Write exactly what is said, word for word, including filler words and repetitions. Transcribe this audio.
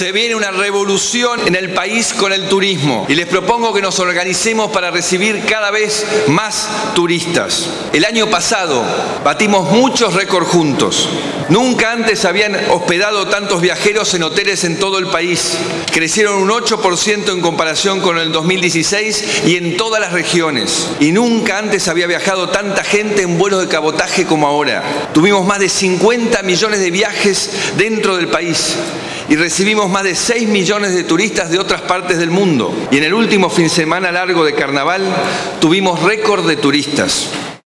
Se viene una revolución en el país con el turismo y les propongo que nos organicemos para recibir cada vez más turistas. El año pasado batimos muchos récords juntos. Nunca antes habían hospedado tantos viajeros en hoteles en todo el país. Crecieron un ocho por ciento en comparación con el dos mil dieciséis y en todas las regiones. Y nunca antes había viajado tanta gente en vuelos de cabotaje como ahora. Tuvimos más de cincuenta millones de viajes dentro del país y recibimos más de seis millones de turistas de otras partes del mundo. Y en el último fin de semana largo de carnaval tuvimos récord de turistas.